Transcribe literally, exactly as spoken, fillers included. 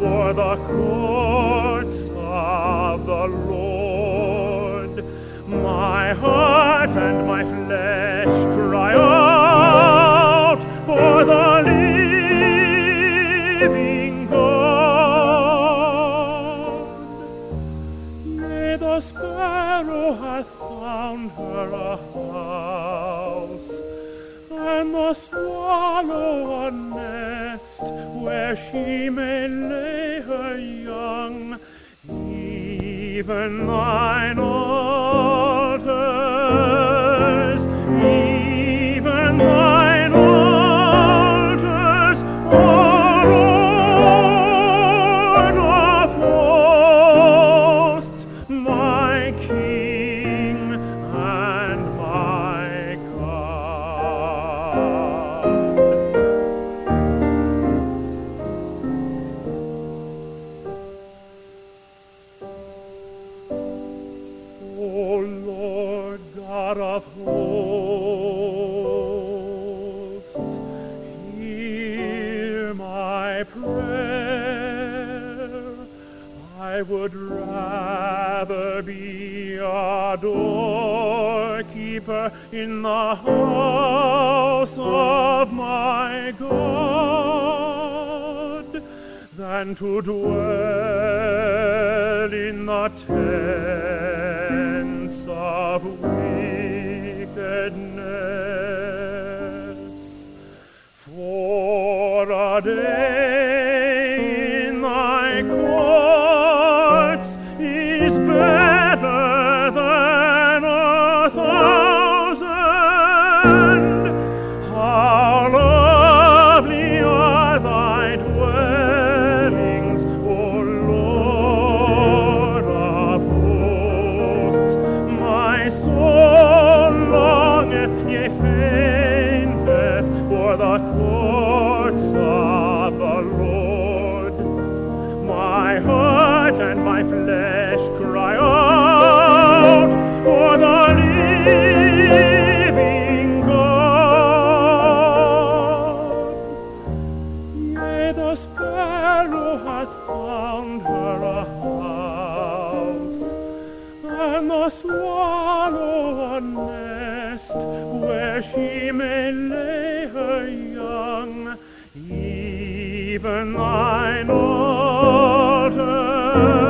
for the courts of the Lord. My heart and my flesh cry out for the living God. Yea, the sparrow hath found her a house, and the swallow a nest where she may lay her young. Even thine altars, even thine altars, O Lord of hosts, my King and my God. O Lord God of hosts, hear my prayer. I would rather be a doorkeeper in the house of my God than to dwell in the tents of wickedness. For a day in thy courts is better than a thousand. How lovely are thy dwellings, O Lord of hosts. My soul longeth, yea, fainteth for the courts of the Lord. My heart and my flesh cry out for the living God. Yea, the sparrow hath found her a house, and the swallow a nest where she may lay her young. Even thine altar